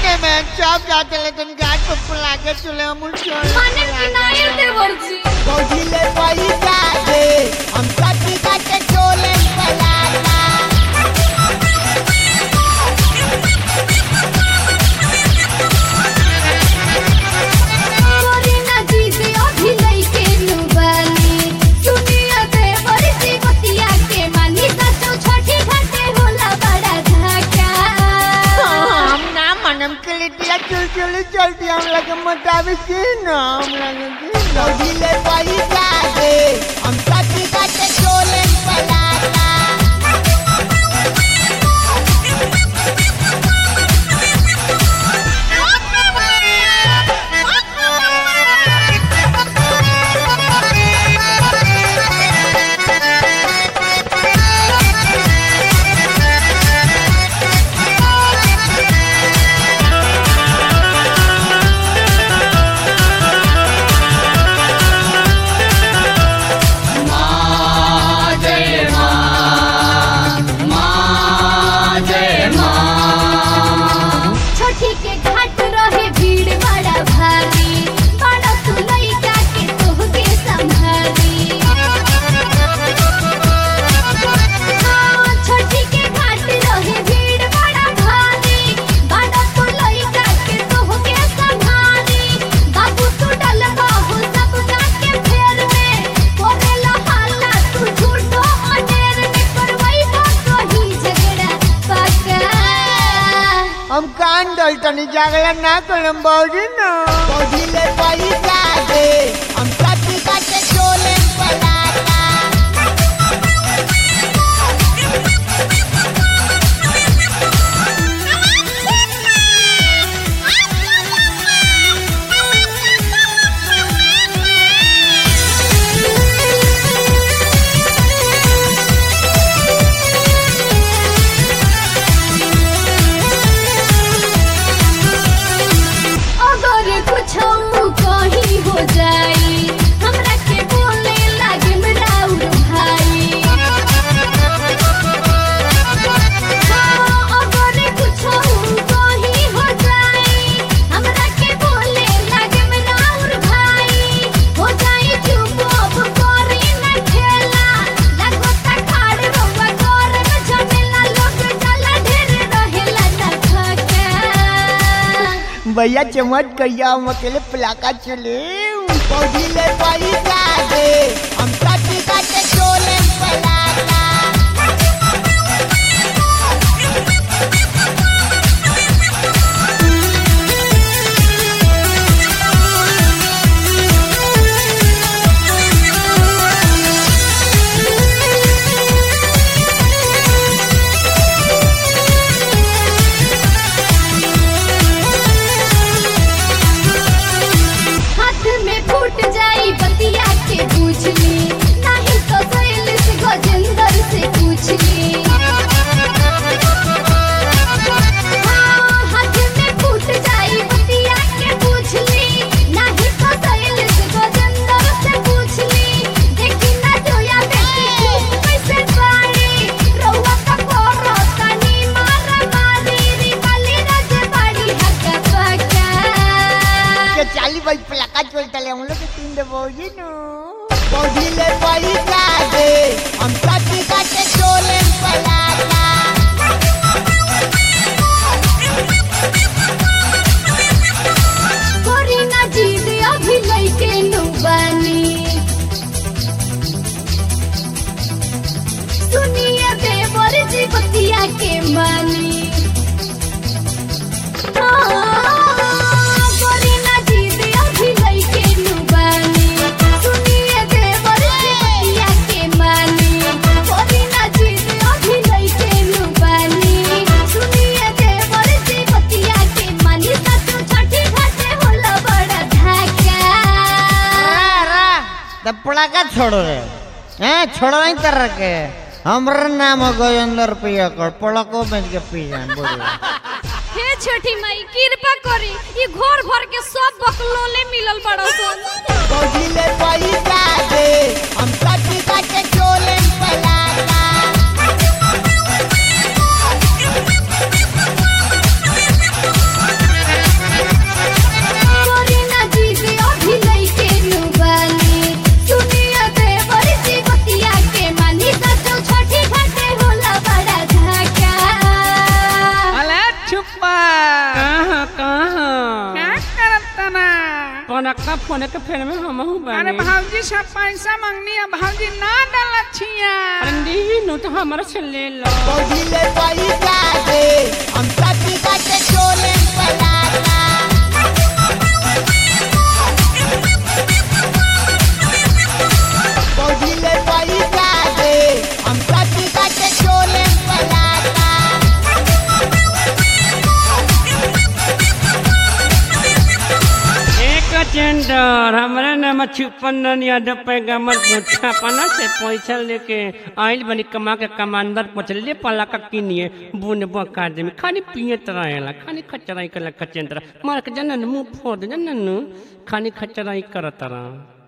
रे मैं चौक जाते ले तुम घाट पर पुला के चले अमूल छोड़ माने की नहीं देवरजी पौधीले पैसा दे हम कटी काटे चोले पलाता कोरी ना जीते अभी लइके नुबानी सुनिया देवरजी बतिया के मानी सचो छठी घाटे होला बड़ा धक्का हम ना मनम के लिटिया चल चलती हम लगे मोटावे की ना हम लगे पौधीले पैसा दे हम कटी काटे चोले पलाता छठी के घाट रहे भीड़ बड़ा भारी बड़ा तू लइका के तोहके संभारी छठी के घाट रहे भीड़ बड़ा भारी बड़ा तू लइका के तोहके संभारी बाबू तू डलबा हो सब के फेर में कोरेला हाला तू झूठो अनेर में करवैबा कहीं झगड़ा पक्का हम कान डलतनी जागला ना करम बाबूजी ना पौधीले पैसा दे हम कटी काटे चोले पलाता अगर कुछ कहीं हो जाई हमरा के बोले लागे मेरा भाई अगर कुछ कहीं हो जाई हमरा के बोले लागे मेरा भाई हो जाई चुप अब करी न खेला लागो ता खाड़ रोवा कर में झमेला लोग जला ढेर रहेला न थका भैया चमत करिया हम अकेले पलाका चले पौधीले पैसा दे हम कटी काटे चोले पलाता हाथ में फूट जाई बतिया के पूछ ली नहीं तो सैल से गजेंद्र से पूछ ली हाथ में फूट जाई बतिया के पूछ ली नहीं तो सैल से गजेंद्र से पूछ ली देखी ना जोया बेटी कैसे बाड़ी रउआ का कोरो तनी मारा मारी री वाली राज बाड़ी हक्का पक्का के चाली भाई पलाका चलता ले हम लोग के तीन दे बाबूजी नो पौधीले पैसा दे हम कटी काटे चोले पलाता कोरी ना जीद अभी लइके नुबानी सुनिए देवरजी बतिया के मानी कोरी ना जीद अभी लइके नुबानी सुनिए देवरजी बतिया के मानी कोरी ना जीद अभी लइके नुबानी सुनिए देवरजी बतिया के मानी सचो छठी घाटे होला बड़ा धक्का तब पलाका छोड़ो रे हैं छोड़ो नहीं तर के हमर नाम हो गजेंद्र रुपया कर पलको बेच के पी जान बोलो हे छठी माई कृपा करी ये घोर भर के सब बकलोले मिलल बड़ा सन पौधीले पैसा दे हम कटी काटे चोले पलाता कहाँ कहाँ क्या करता ना? पनका फोन के फेर में हम अरे भाजी सब पैसा मांगनी है, भाजी ना डाला छिया। अरे नो तो हमारा से ले लो। पौधिले पैसा दे हम छाती काटे चोले पलाटा। पौधिले पैसा दे हम छाती काटे चोले पलाटा। चेंडर हमारा नाम छुपन यादव पैगम्बर छापना से पैसा लेके आइल बनी कमा के कमांडर पचले पला का किनिए बुन बकादे में खाली पिए तरायला खाली खचराई कला खचेंद्र मार के जनन मुंह फोड़ जनन खाली खचराई करतरा।